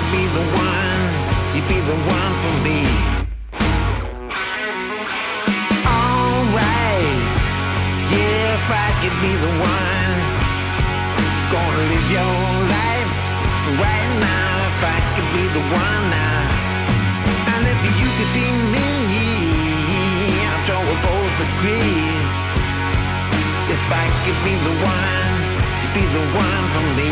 could be the one, you'd be the one for me. Alright, yeah, if I could be the one, gonna live your life right now. If I could be the one now, and if you could be me, I'm sure we'll both agree. If I could be the one, you'd be the one for me.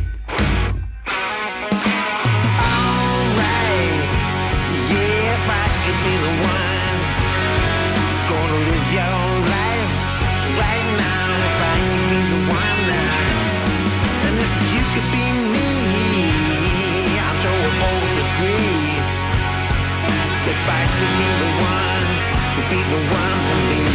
Alright, yeah, if I could be the one, gonna live your life right now. If I could be the one now, and if you could be me, I'm sure we'll both agree. If I could be the one, you'd be the one for me.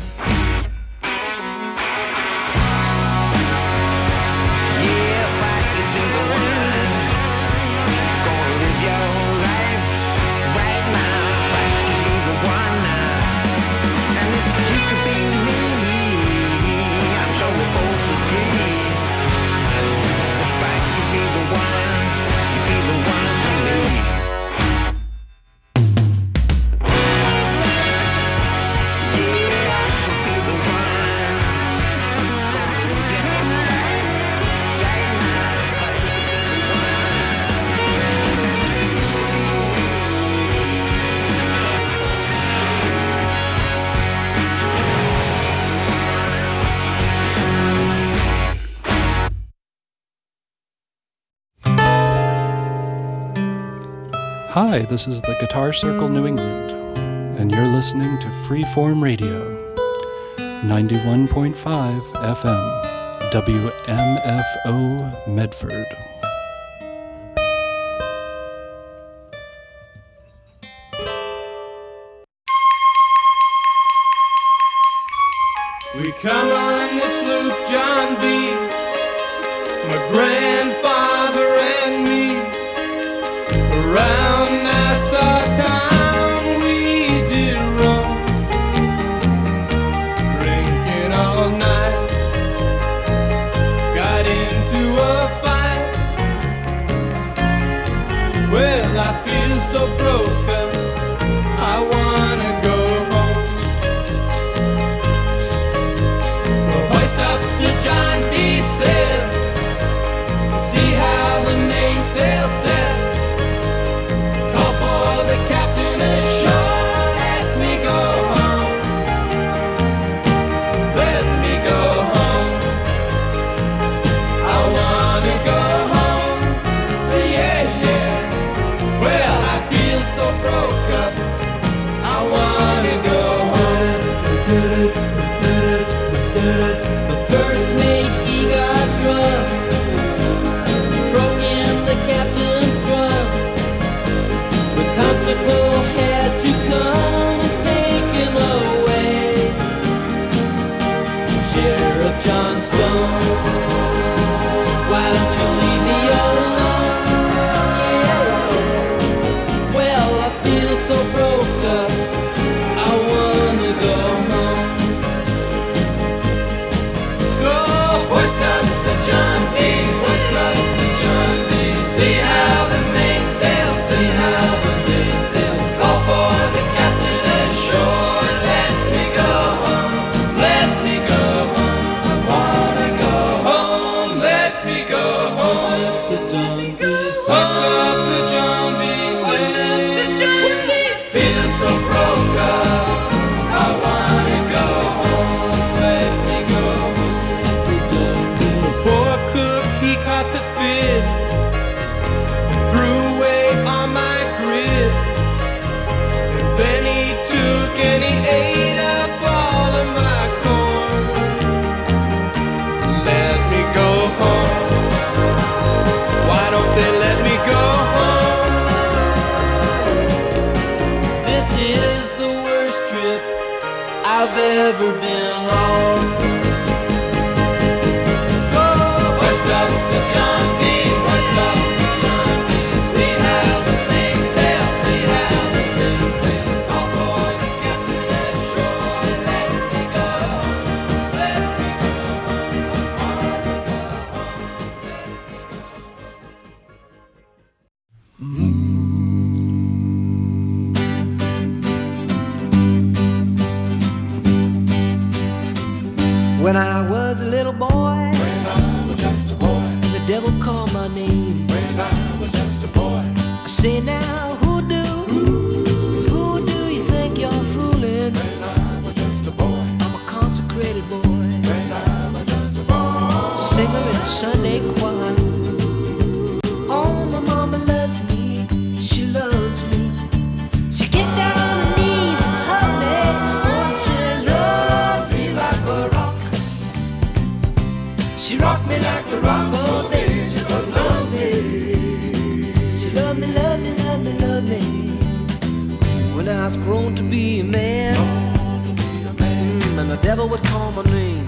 Hi, this is the Guitar Circle New England, and you're listening to Freeform Radio, 91.5 FM, WMFO Medford. We come on this loop, John B., my grandfather and me, around Nassau town we did roam, drinking all night, got into a fight. Well, I feel so broke up, I wanna go home. So hoist up the John B. sail, see how the mainsail sets. The captain ashore, let me go home, let me go home. I wanna go home, yeah, yeah. Well, I feel so broke up, I wanna go home. The first mate, he got drunk, he broke in the captain's drum. Constable had to come and take him away. Sheriff John Stone, why don't you leave me alone? Yeah. Well, I feel so broke up, I wanna go home. So hoist up the John B., hoist up the John B. See how the mainsail, see how the call for the captain ashore. Let me go home, let me go home. I wanna go home, let me go home. Hoist up the John B. Feel so broke up, I wanna go home, let me go home. The poor cook, he caught the fit and threw away all my grit. Then he took and he ate up all of my corn. Let me go home, why don't they let me go home? This is the worst trip I've ever been on. So hoist up the John B., hoist up the John B. See how the mainsail, see how the mainsail. Call for the captain ashore. Let me go home, let me go home. I wanna go home, let me go home. Sunday choir. Oh, my mama loves me, she loves me. She get down on her knees and hug me. Oh, she loves me like a rock. She rocks me like a rock, oh baby, just love me. She love me, love me, love me, love me. When I was grown to be a man, and the devil would call my name,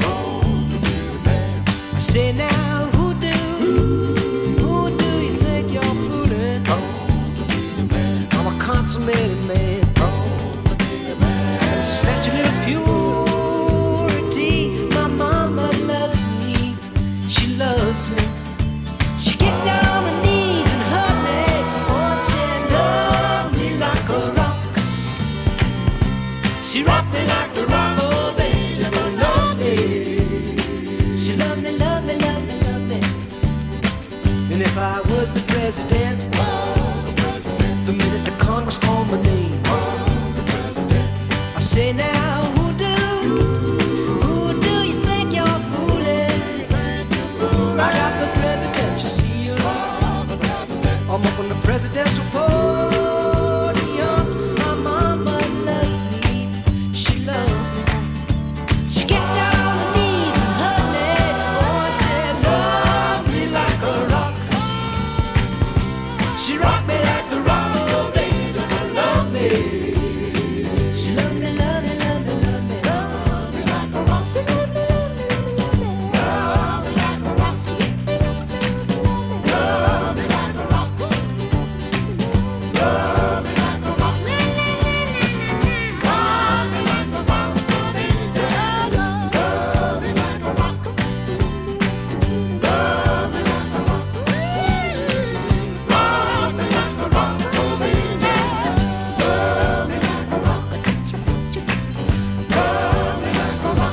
I say now, who do you think you're fooling? I'm a consummated man, snatching little purity. My mama loves me, she loves me. She get down on her knees and hug me. Oh, she loves me like a rock. She rock me like a rock, oh baby, just love me. She love me, love me, love me, love me. And if I was the president, the minute the Congress called my name, I say now, who do you think you're fooling? Right out the presidential seal, I'm up on the presidential podium. My mama loves me, she loves me. She get down on her knees and hug me. Oh, she love me like a rock. She rock me like a rock, oh baby, just love me. She love me, love me, love me, love me. Love me like a rock. She love me, love me, love me, love me. Love me like a rock. Love me like a rock. Love me like a rock. Love me like a rock, oh baby. Love me like a rock. Love me like a rock. Love me like a rock, oh baby. Love me like a rock. Love me like a rock, oh baby. Love me like a rock.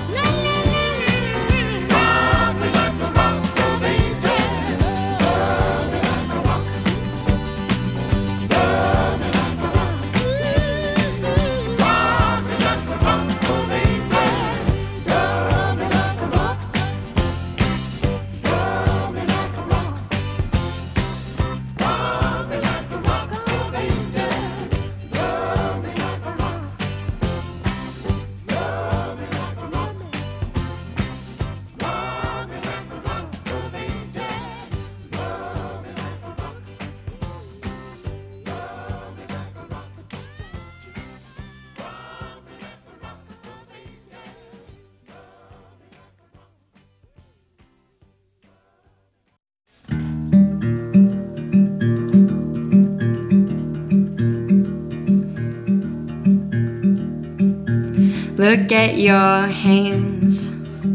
Look at your hands,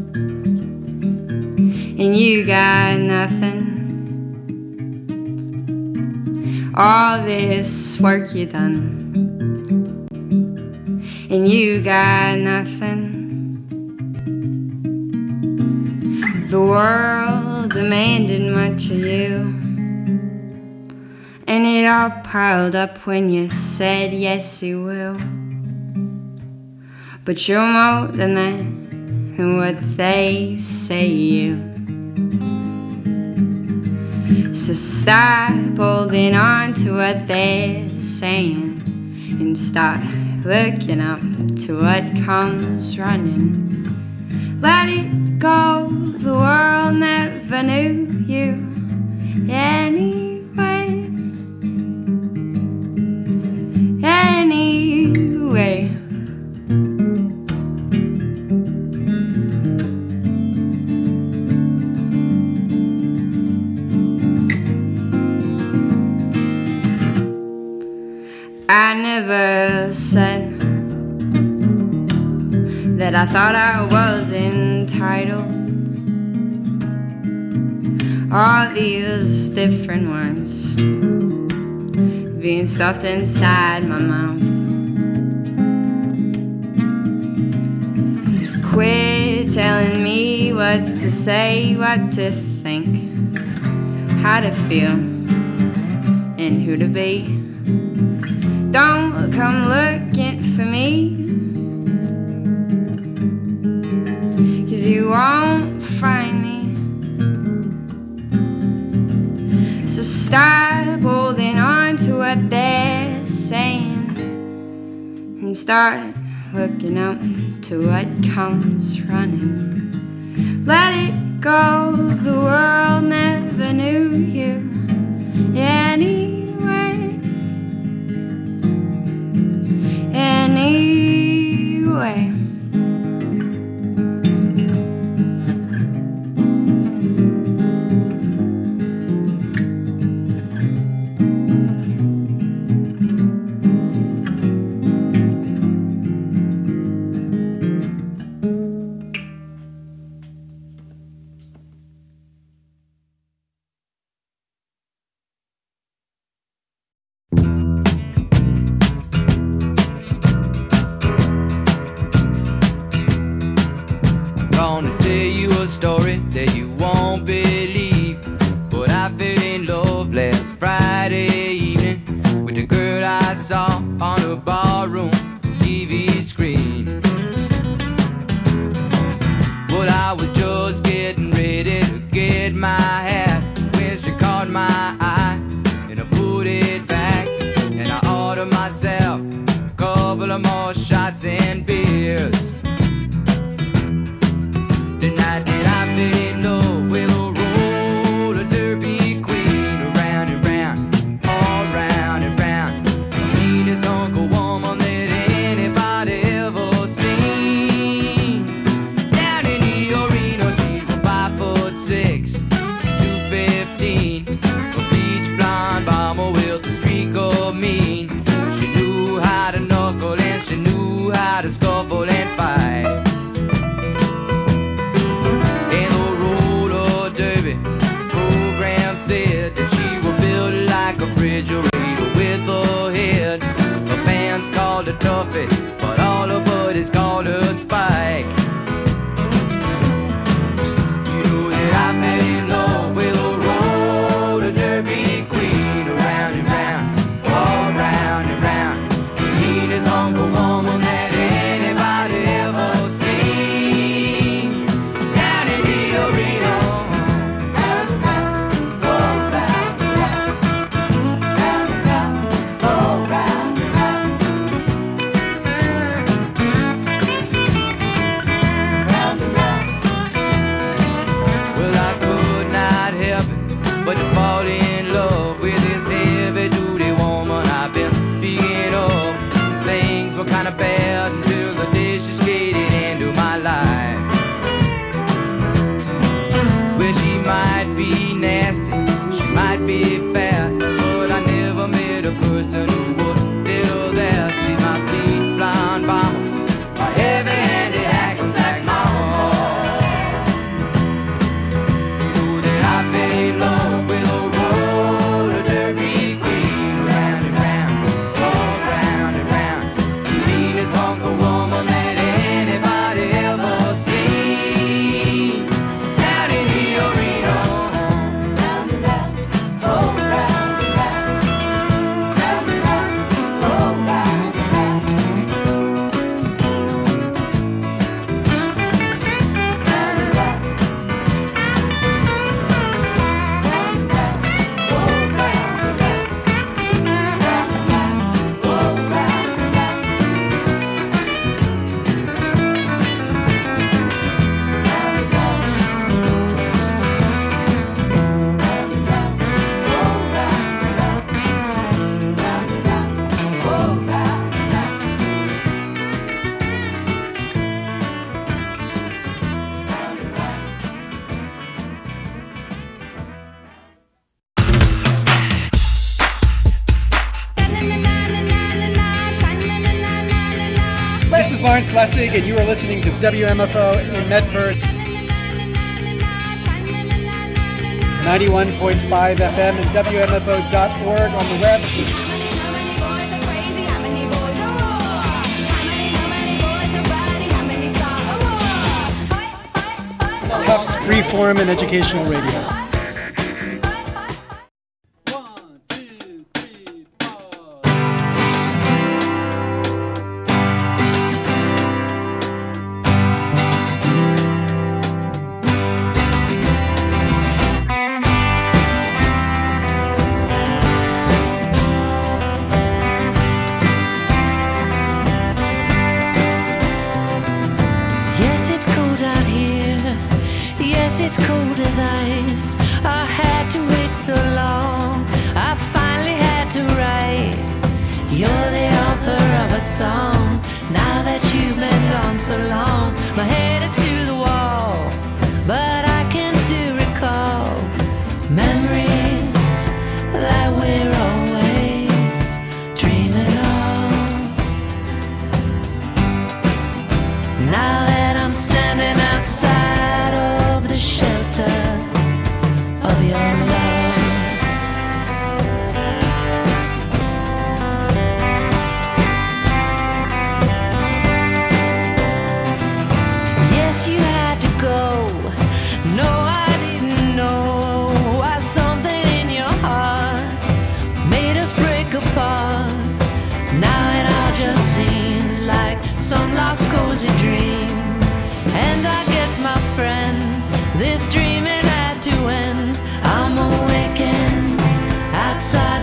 and you got nothing. All this work you done, and you got nothing. The world demanded much of you, and it all piled up when you said yes you will. But you're more than that, and what they say you. So stop holding on to what they're saying, and start looking up to what comes running. Let it go, the world never knew you anyway. Anyway. I never said that I thought I was entitled. All these different words being stuffed inside my mouth. Quit telling me what to say, what to think, how to feel, and who to be. Don't come looking for me, 'cause you won't find me. So stop holding on to what they're saying and start looking up to what comes running. Let it go, the world never knew you anyway. Anyway. Gonna tell you a story that you won't believe, but I fell in love last Friday evening with the girl I saw on a barroom TV screen. Well, I was just getting ready to get my hat when she caught my eye, and I put it back, and I ordered myself a couple of more shots and beers. The night that I fell in love with a roller derby queen, around and round, all round and round, the meanest Uncle Woman that anybody ever seen. Down in the arena, she was 5'6", 215, a bleach blonde bomber with a streak of mean. She knew how to knuckle and she knew how to scuffle and fight. Said that she was built like a refrigerator with a head. Her fans called her Tuffy, but all her buddies called her Spike. You know that I fell in love with a roller derby queen, around and round, all round and round, the meanest Uncle Woman that anybody ever seen. Down in the arena. But to fall in love with this heavy duty woman I've been speaking of. Things were kinda bad until the day she skated into my life. Well, she might be nasty, she might be fat, but I never met a person who would tell her that. She's my bleed blonde bomber, my heavy-handed hack-and-sack mama. You know that I fell in love with a roller derby queen, around and round, all round and round, the meanest Uncle Woman that anybody ever seen. Down in the arena, round and round, all round and round, round and round, all round and round, round and round. This is Lawrence Lessig, and you are listening to WMFO in Medford, 91.5 FM and WMFO.org on the web. Tufts Freeform and Educational Radio.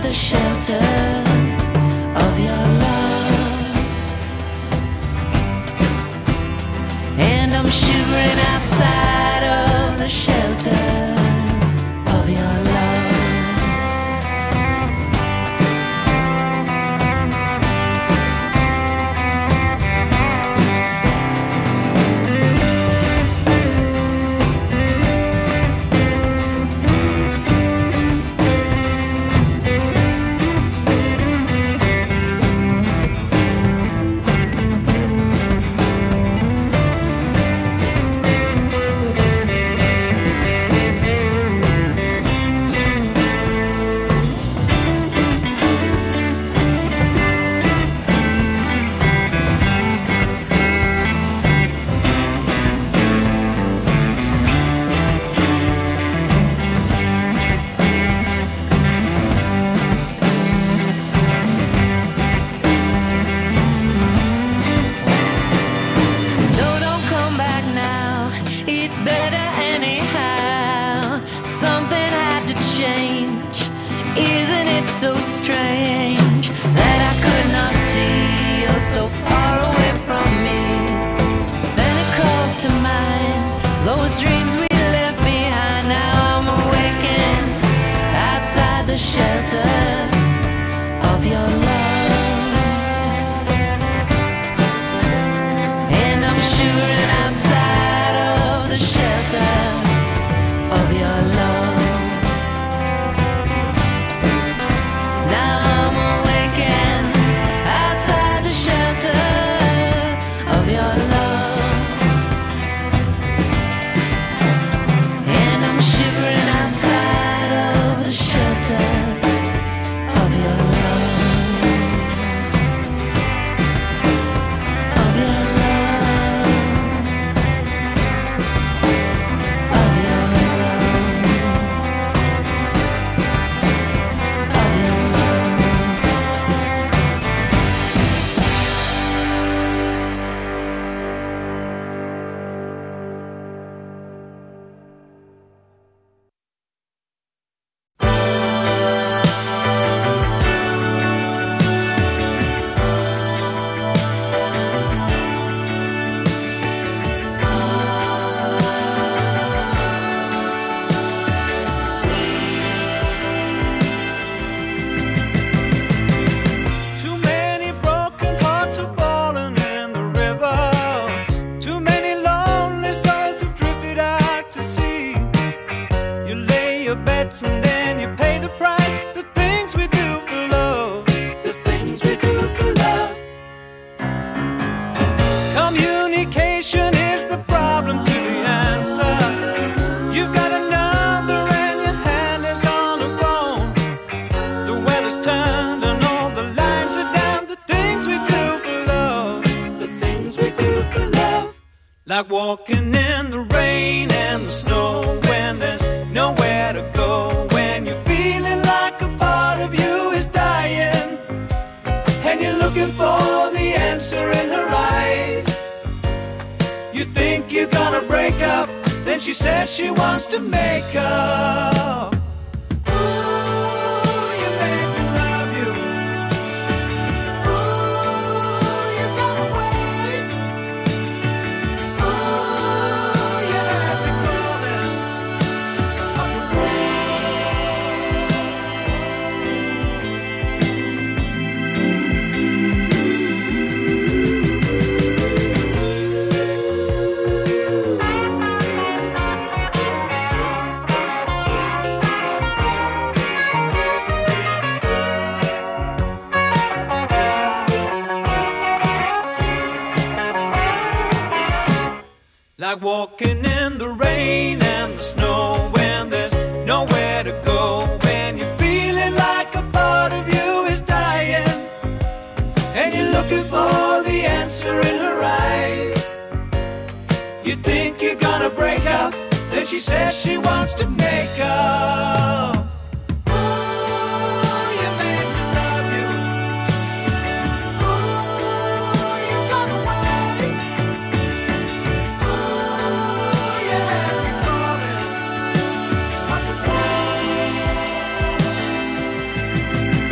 the shelter of your love. And I'm shivering outside of the shelter of your love. So strange that I could not see you're so far away from me. Then it calls to mind those dreams we left behind. Now I'm awakened outside the shelter of your love. And I'm shivering outside of the shelter of your love. And then you pay the price. The things we do for love. The things we do for love. Communication is the problem to the answer. You've got a number and your hand is on the phone. The weather's turned and all the lines are down. The things we do for love. The things we do for love. Like walking in the rain and the snow when there's nowhere to go, when you're feeling like a part of you is dying, and you're looking for the answer in her eyes. You think you're gonna break up, then she says she wants to make up. Ooh, you make me love you. Ooh, you gotta wait. Ooh, you have me calling. Like walking in the rain and the snow when there's nowhere to go, when you're feeling like a part of you is dying, and you're looking for the answer in her eyes. You think you're gonna break up, then she says she wants to make up. Ooh, you made me love you. Ooh, you gotta wait. Ooh, you have me calling.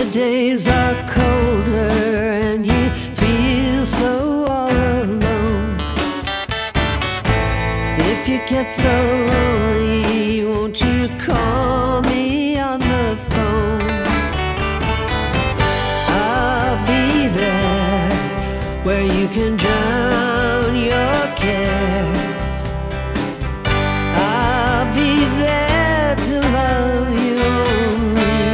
days are colder and you feel so all alone. If you get so lonely, won't you call me on the phone? I'll be there where you can drown your cares. I'll be there to love you only.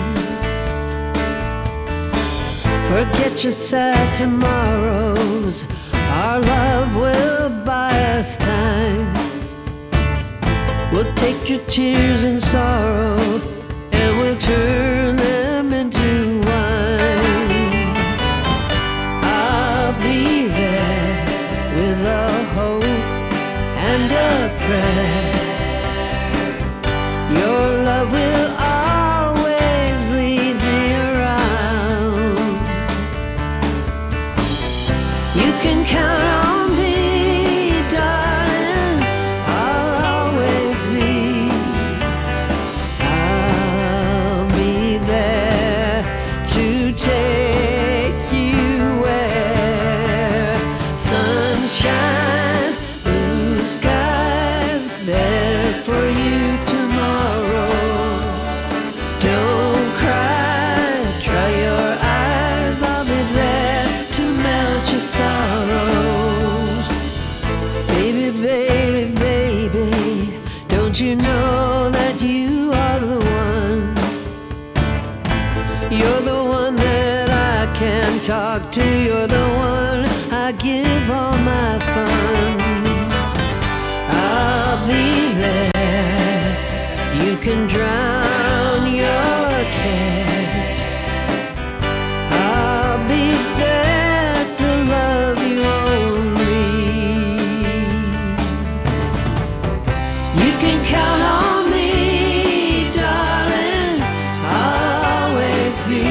Forget your sad tomorrows, our love will buy us time. We'll take your tears and sorrow and we'll turn them into wine. I'll be there with a hope and a prayer. Your love will always lead me around. You can count on me, darling, I'll always be. I'll be there to take you where sunshine, blue skies, there for you tomorrow. Don't cry, dry your eyes, I'll be there to melt your sorrows. Baby, baby, baby, don't you know that you are the one? You're the one that I can talk to, you're the one I give all my fun. I'll be there, you can drown your cares. I'll be there to love you only. You can count on me, darling, I'll always be.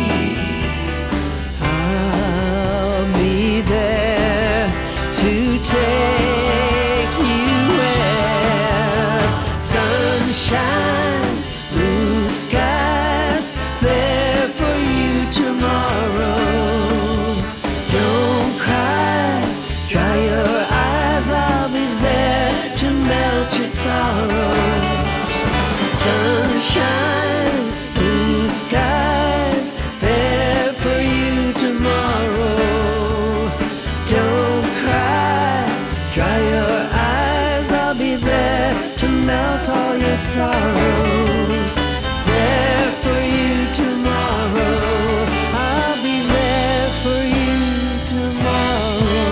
I'll be there to take you where sunshine, blue skies, there for you tomorrow. Don't cry, dry your eyes, I'll be there to melt your sorrows. Sunshine, blue skies, there for you tomorrow. Don't cry, dry your eyes, I'll be there to melt all your sorrows. There for you tomorrow, I'll be there for you tomorrow.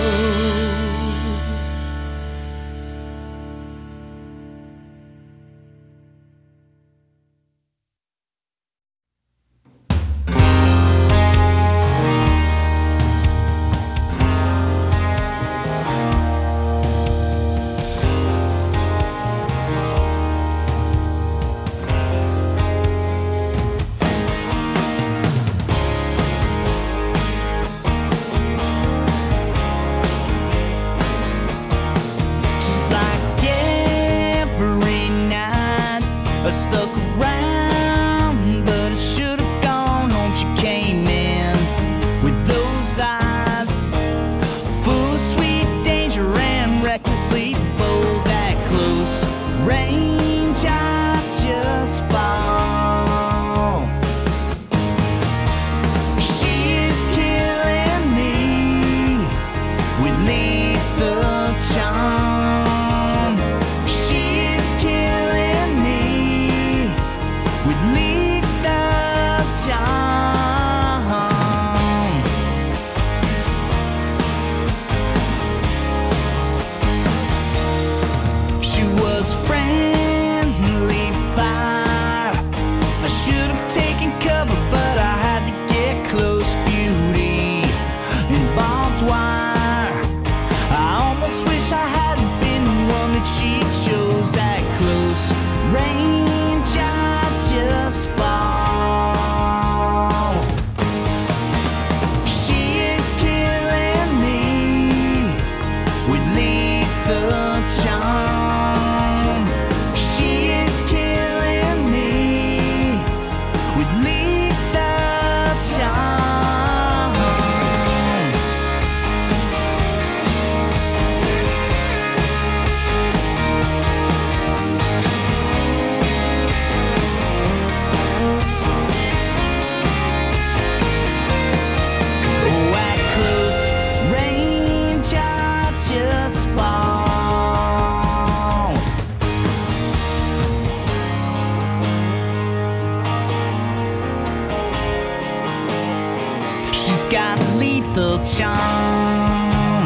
got lethal charm.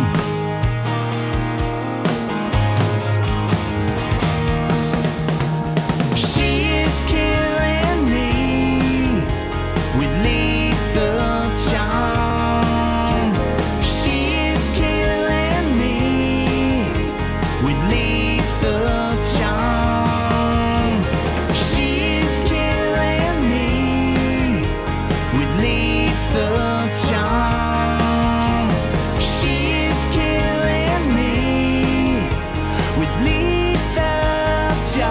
She is killing me with lethal charm. She is killing me with lethal charm. She is killing me with lethal charm. She is killing me with lethal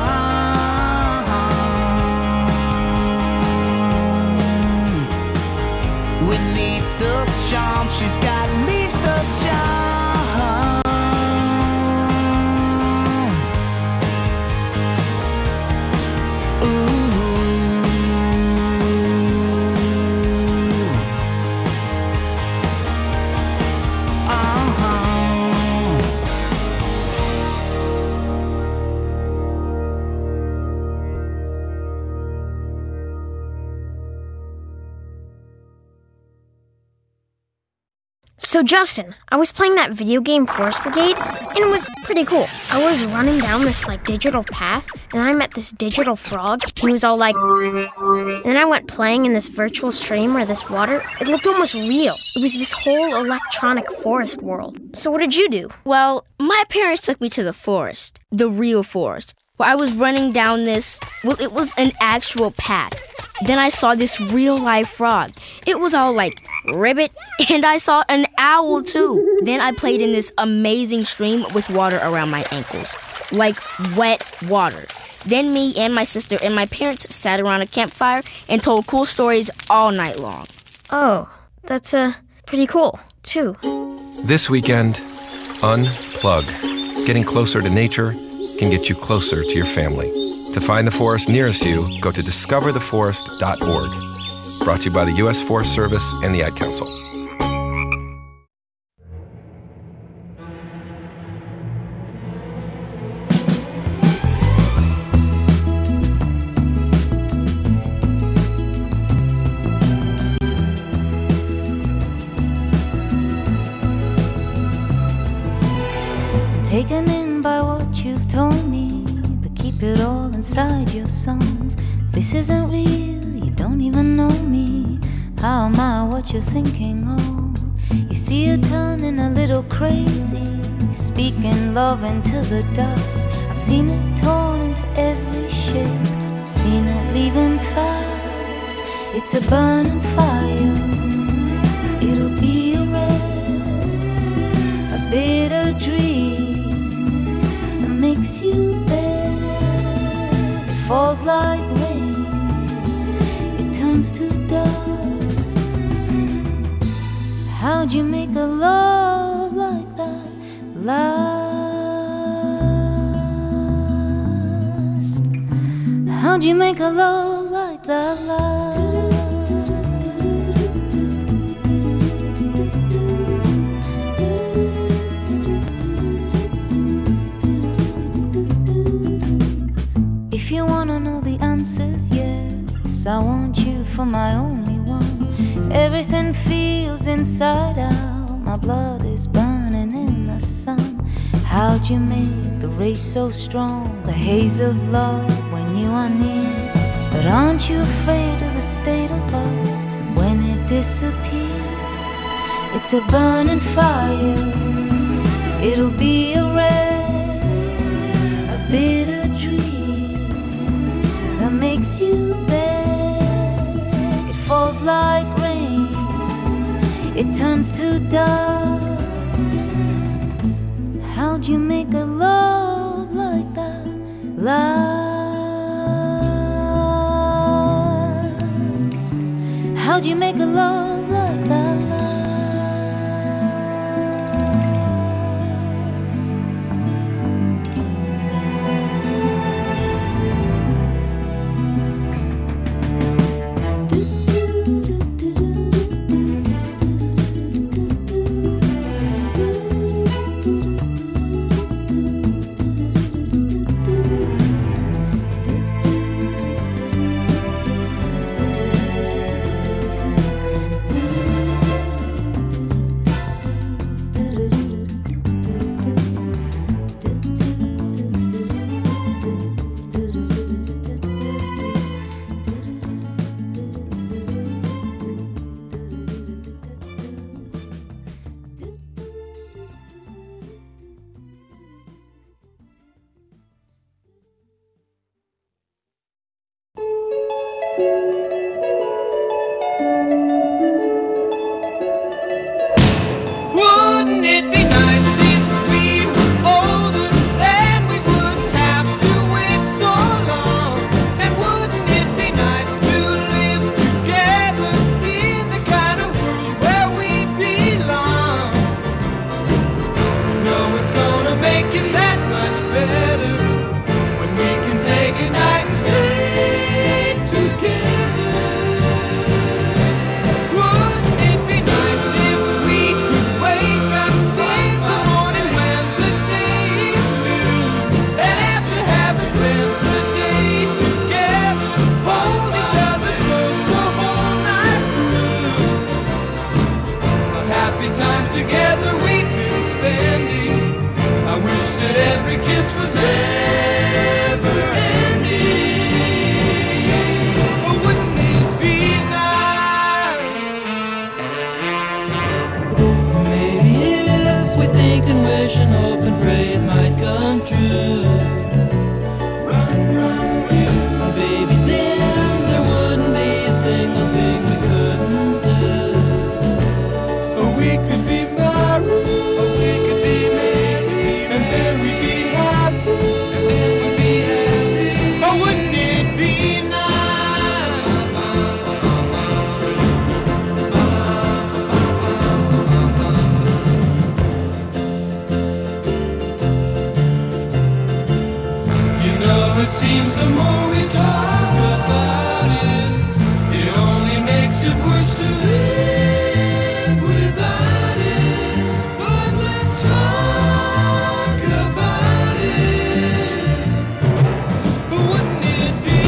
charm. With lethal charm, she's got lethal charm. Ooh. So Justin, I was playing that video game Forest Brigade, and it was pretty cool. I was running down this digital path, and I met this digital frog. He was all like, and then I went playing in this virtual stream where this water, it looked almost real. It was this whole electronic forest world. So what did you do? Well, my parents took me to the forest, the real forest, where I was running down this, it was an actual path. Then I saw this real-life frog. It was all like, ribbit, and I saw an owl too. Then I played in this amazing stream with water around my ankles, like wet water. Then me and my sister and my parents sat around a campfire and told cool stories all night long. Oh, that's pretty cool, too. This weekend, unplug. Getting closer to nature can get you closer to your family. To find the forest nearest you, go to discovertheforest.org. Brought to you by the U.S. Forest Service and the Ad Council. I'm taken in by what you've told me, but keep it all inside your songs. This isn't real, you don't even know me. How am I what you're thinking of? You see her turning a little crazy, speaking love into the dust. I've seen it torn into every shape, seen it leaving fast. It's a burning fire, it'll be a wreck, a bitter dream that makes you bad. It falls like rain, it turns to dust. How'd you make a love like that last? How'd you make a love like that last? If you wanna know the answers, yes, I want you for my only one. Everything feels inside out, my blood is burning in the sun. How'd you make the race so strong, the haze of love when you are near? But aren't you afraid of the state of us when it disappears? It's a burning fire, it'll be a wreck, a bitter dream that makes you bad. It falls like rain, it turns to dust. How'd you make a love like that last? How'd you make a love like that last? it seems the more we talk about it, it only makes it worse to live without it. But let's talk about it. Wouldn't it be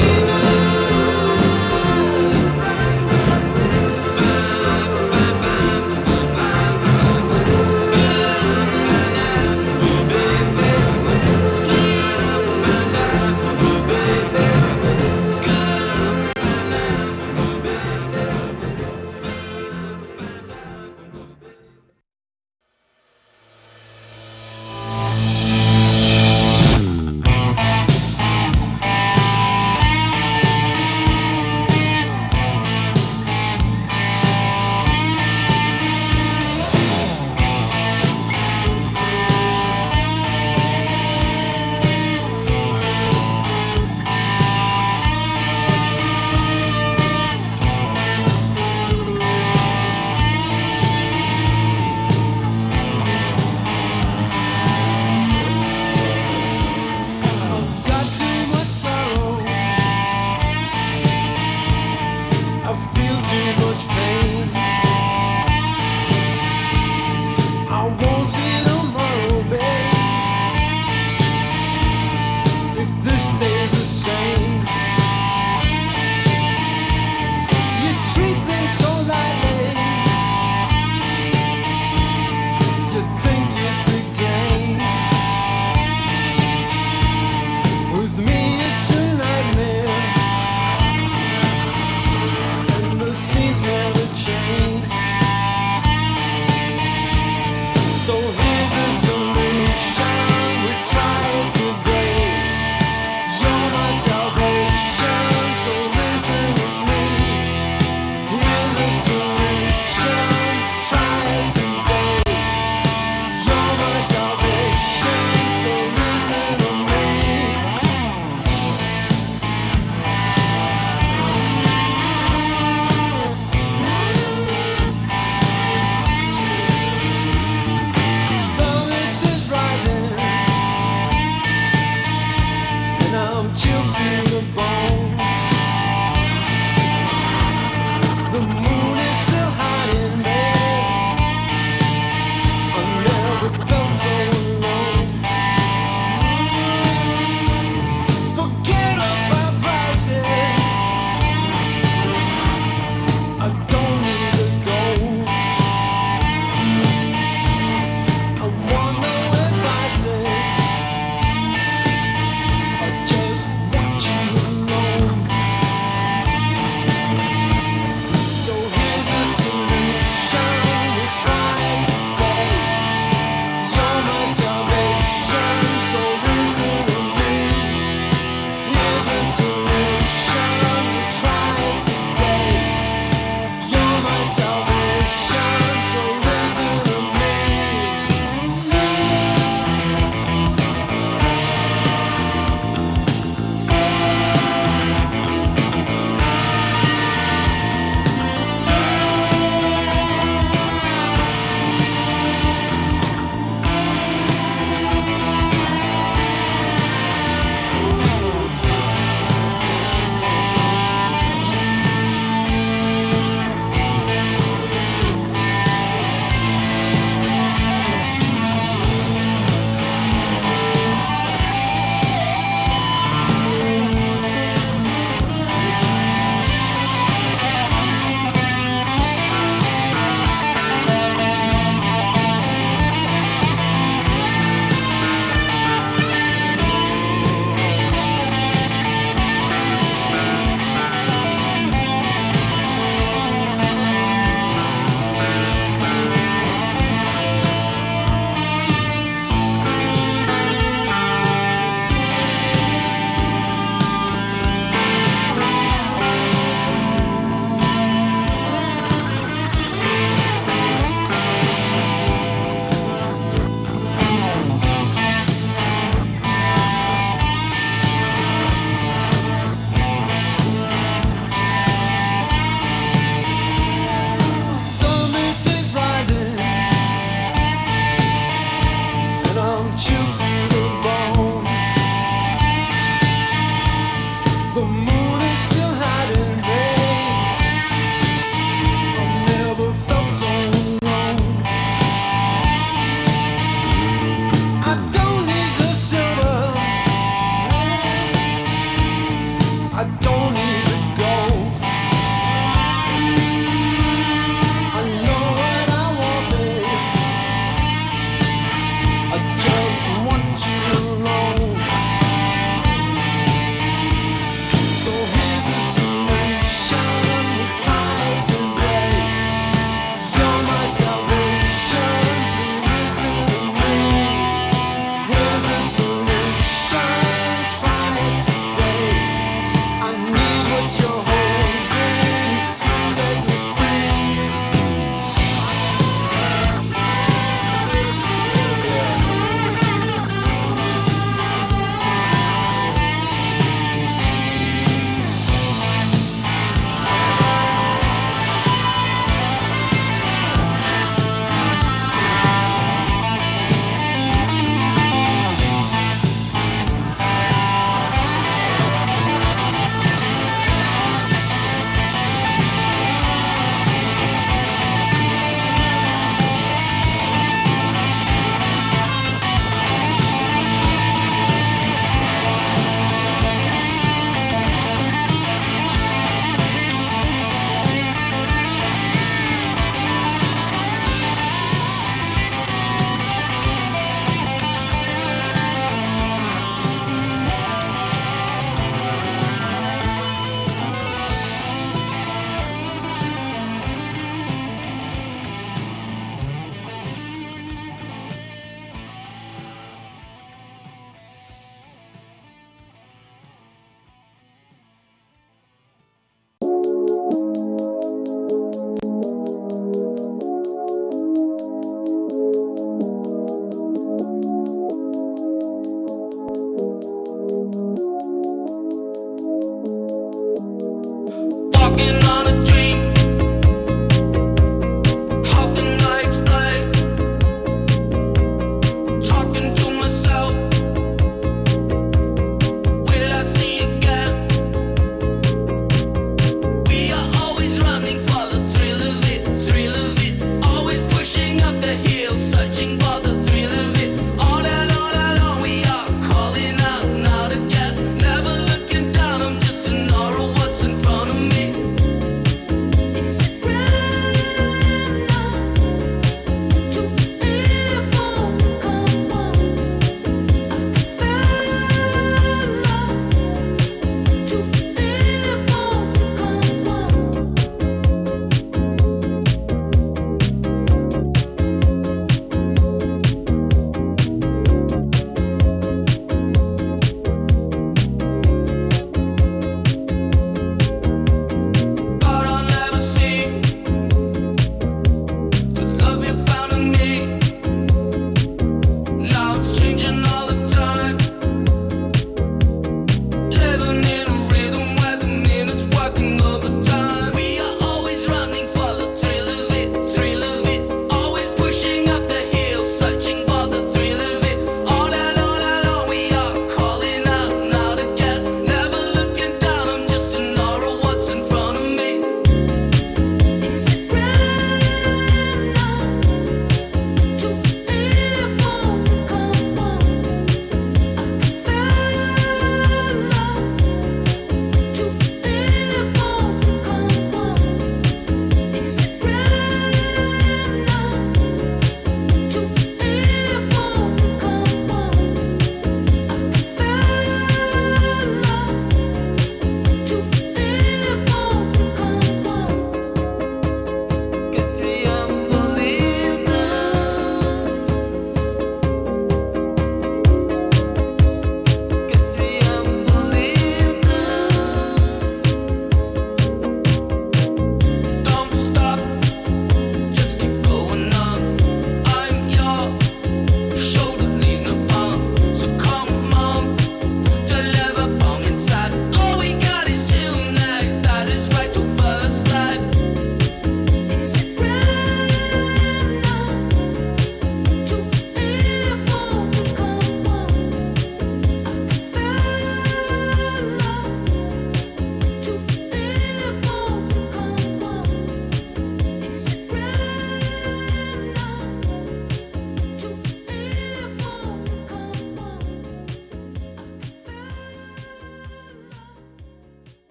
nice?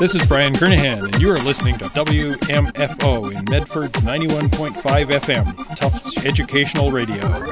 This is Brian Kernahan, and you are listening to WMFO in Medford 91.5 FM, Tufts Educational Radio.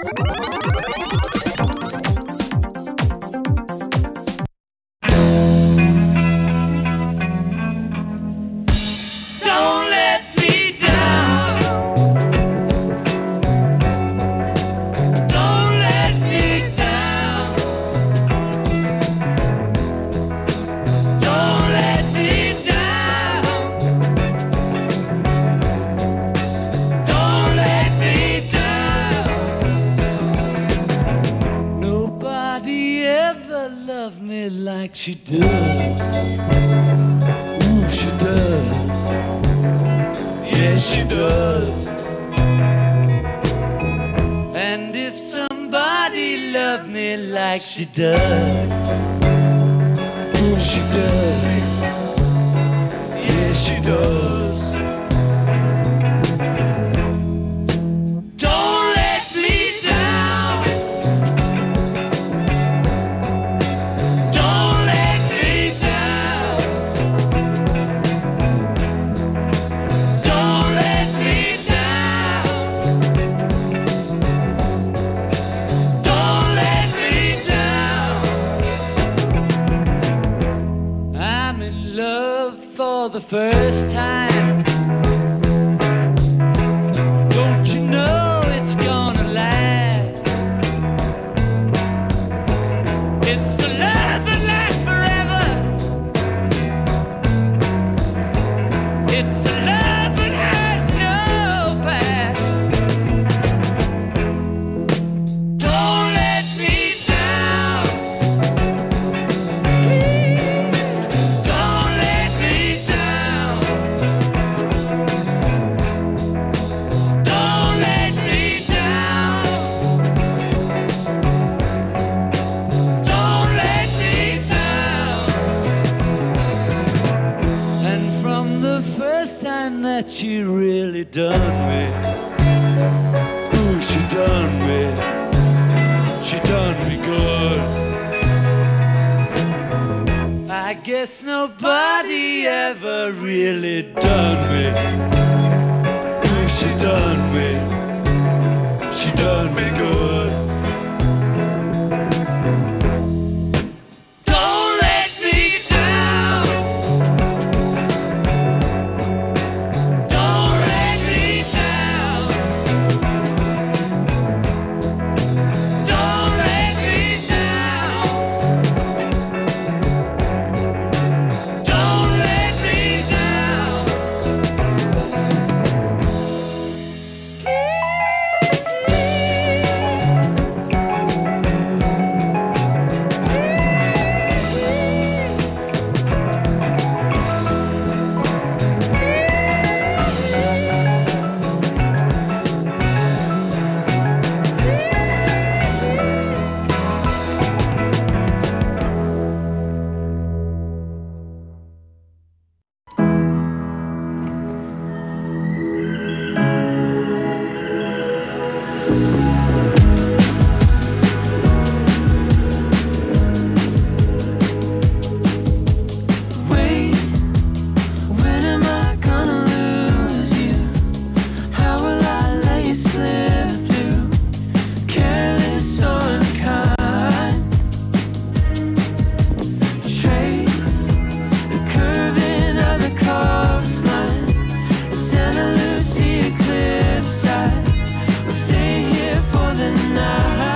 She does, ooh, she does, yes, she does. And if somebody loved me like she does, ooh, she does, yes, she does. The first time, don't you know it's gonna last? It's a love that lasts forever. It's a love that has no past. Don't let me down, please. Don't let me down. Don't let me down. Don't let me down. And from the first time that she really done me, ooh, she done me good. I guess nobody ever really done me. Ooh, she done me good. Don't let me down. Don't let me down. Don't let me down. Don't let me down. Wait, when am I gonna lose you? How will I let you slip through? Careless or unkind. Trace the curving of the coastline, Santa Lucia cliffside. We'll stay here for the night.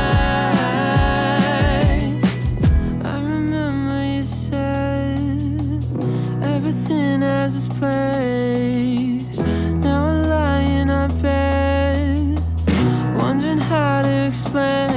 I remember you said everything has its place. Now I lie in our bed, wondering how to explain.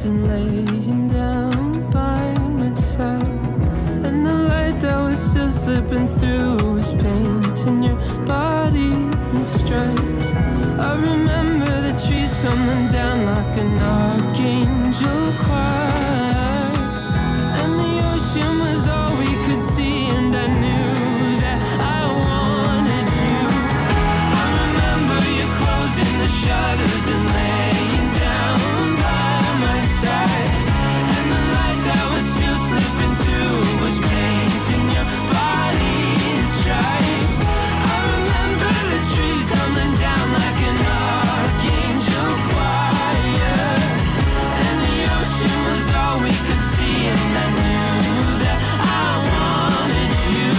shadows and laying down by my side. And the light that was still slipping through was painting your body in stripes. I remember the trees tumbling down like an archangel choir. And the ocean was all we could see, and I knew that I wanted you. I remember you closing the shutters and laying down by my side. And the light that was still slipping through was painting your body in stripes. I remember the trees tumbling down like an archangel choir. And the ocean was all we could see, and I knew that I wanted you.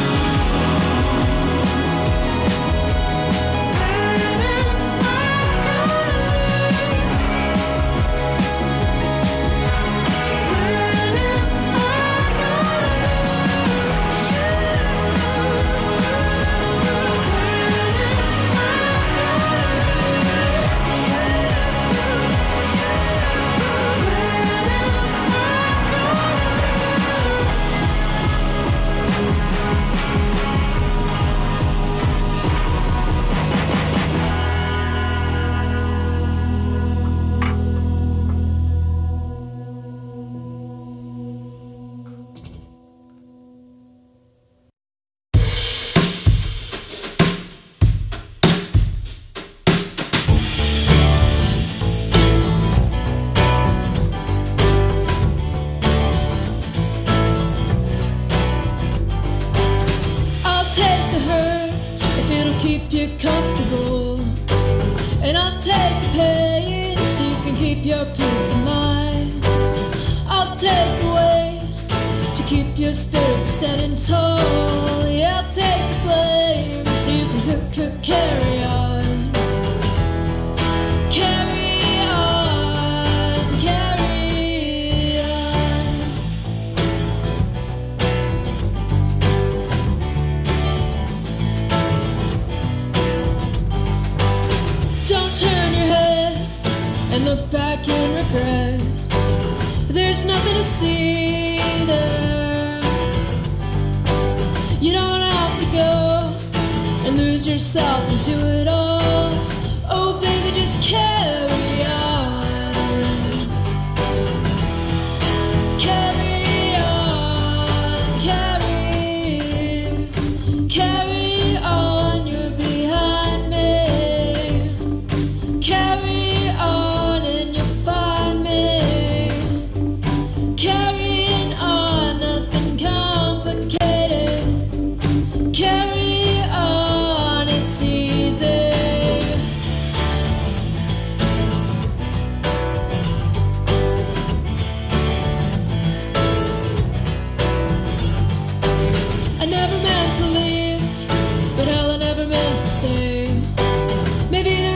I'll take the hurt if it'll keep you comfortable, and I'll take the pain so you can keep your peace of mind. I'll take the weight to keep your spirit standing tall. Yeah, I'll take the blame so you can carry on. Carry on, carry on. Don't turn your head and look back in regret. There's nothing to see there. You don't have to go and lose yourself into it all. Oh baby, just carry on. Carry on, carry on, you're behind me. Carry on and you'll find me. Carrying on, nothing complicated. Carry on, it's easy. I never meant to leave, but hell, I never meant to stay. Maybe